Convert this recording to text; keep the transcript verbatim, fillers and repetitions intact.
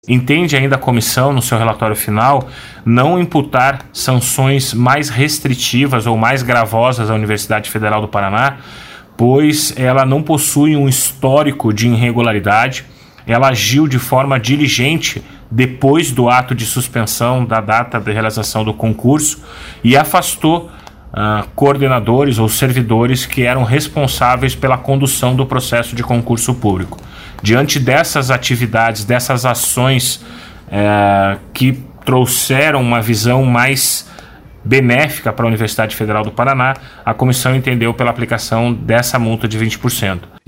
Entende ainda a comissão, no seu relatório final, não imputar sanções mais restritivas ou mais gravosas à Universidade Federal do Paraná, pois ela não possui um histórico de irregularidade, ela agiu de forma diligente depois do ato de suspensão da data de realização do concurso e afastou uh, coordenadores ou servidores que eram responsáveis pela condução do processo de concurso público. Diante dessas atividades, dessas ações uh, que trouxeram uma visão mais benéfica para a Universidade Federal do Paraná, a comissão entendeu pela aplicação dessa multa de vinte por cento.